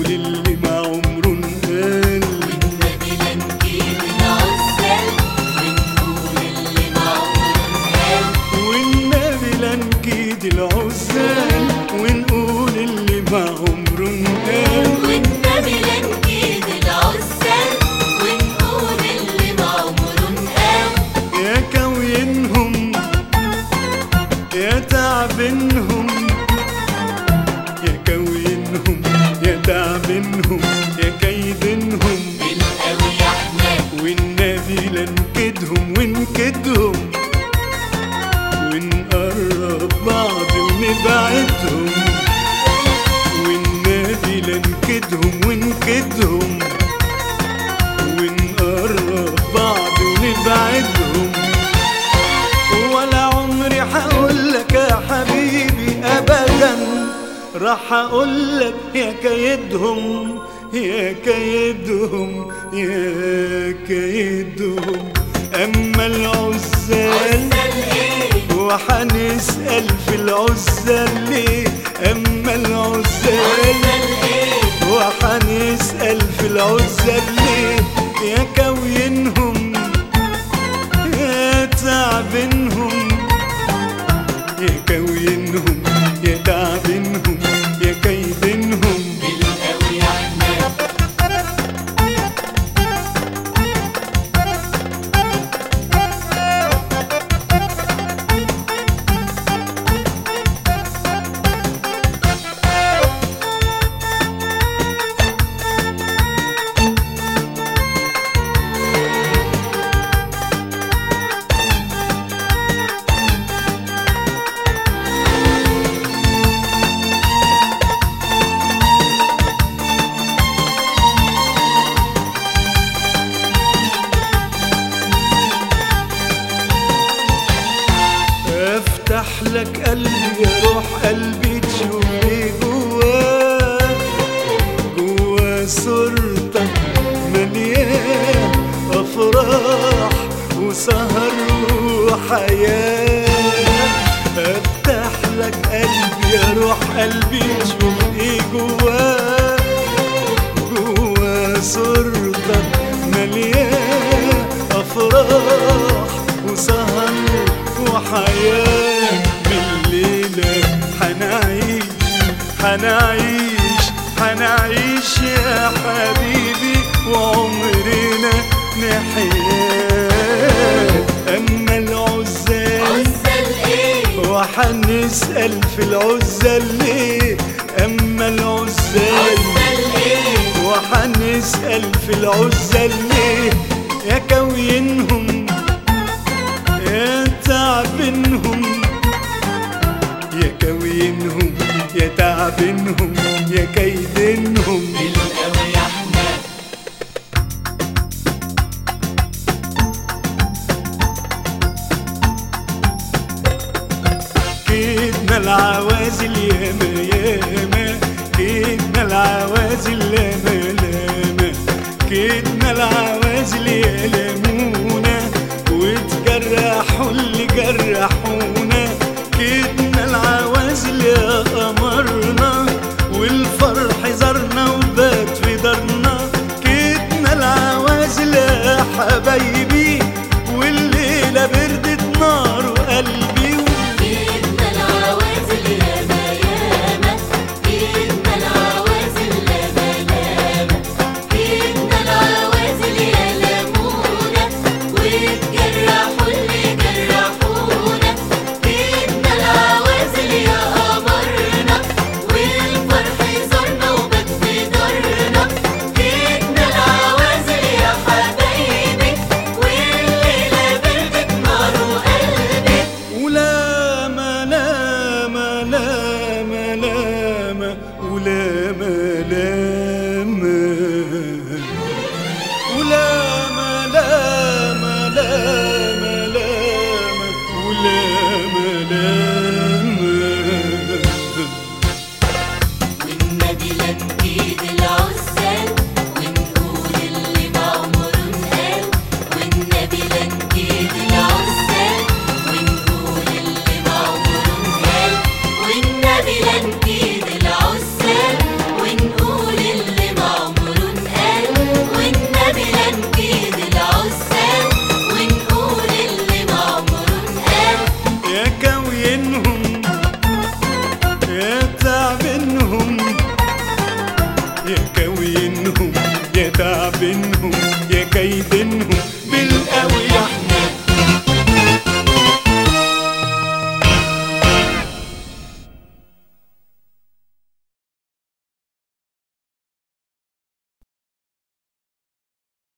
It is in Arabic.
اللي ما عمره انقال، والنبي لا نجيب العزال ونقول اللي ما عمره انقال، والنبي لا نكيد العزال ونقول اللي ما عمره انقال. والنبي لا نجيب العزال ونقول اللي ما عمره انقال. يا كوينهم يا تعبينهم، يا كوينهم يا تعبينهم يا كيدنهم، بالقوي يا حماد والنبي لا نكدهم ونكدهم، ونقرب بعض ونبعدهم، والنبي لا نكدهم ونكدهم، ونقرب بعض ونبعدهم. ولا عمري هقولك يا حبيبي ابدا، راح اقولك يا كيدهم يا كيدهم يا كيدهم. اما العزال وحنسأل في العزال ليه، اما العزال وحنسأل في العزال ليه، يا كوينهم يا تعبينهم، يا كوينهم يا تعبينهم يا كيدنهم. بالقوي يا حماد افتح لك قلبي يا روح قلبي تشوف ايه جواه، جوا صورتك مليان افراح وسهر وحياه. افتح لك قلبي يا روح قلبي تشوف ايه جواه، جوا صورتك مليان افراح وسهر وحياة. بالليلة حنعيش حنعيش حنعيش يا حبيبي وعمرنا نحياه. أما العزال عزال ايه وحنسأل في العزال ليه، أما العزال عزال ايه وحنسأل في العزال ليه، يا كوينهم يا تعبينهم، يا كوينهم يا تعبينهم يا كيدنهم. بالقوي يا حماد كيدنا العوازل ياما ياما، كيدنا العوازل ياما ياما، كيدنا العوازل يلمونا وتجرحوا اللي جرحونا. كيدنا العوازل يا قمرنا والفرح زارنا وبات في دارنا. كيدنا العوازل يا حبايبي والليلة بردت نار قلبي. كيدنا العوازل ياما ياما، كيدنا العوازل ياما ياما، كيدنا العوازل يلمونا وتجرحوا اللي جرحونا. كيدنا العوازل يا قمرنا والفرح زارنا وبات في دارنا. كيدنا العوازل يا حبايبي والليلة بردت نار وقلبي. ولا ما لا ما لا ما لا ما ولا ما لا ما ولا ما لا ما لا ما لا ما ولا ما لا ما. والنبي لا نجيب العزال ونقول اللي ما عمره انقال. والنبي لا نجيب العزال ونقول اللي ما عمره انقال. والنبي لا نجيب العزال ونقول زينهم يا تعبينهم يا كايدينهم بالقوي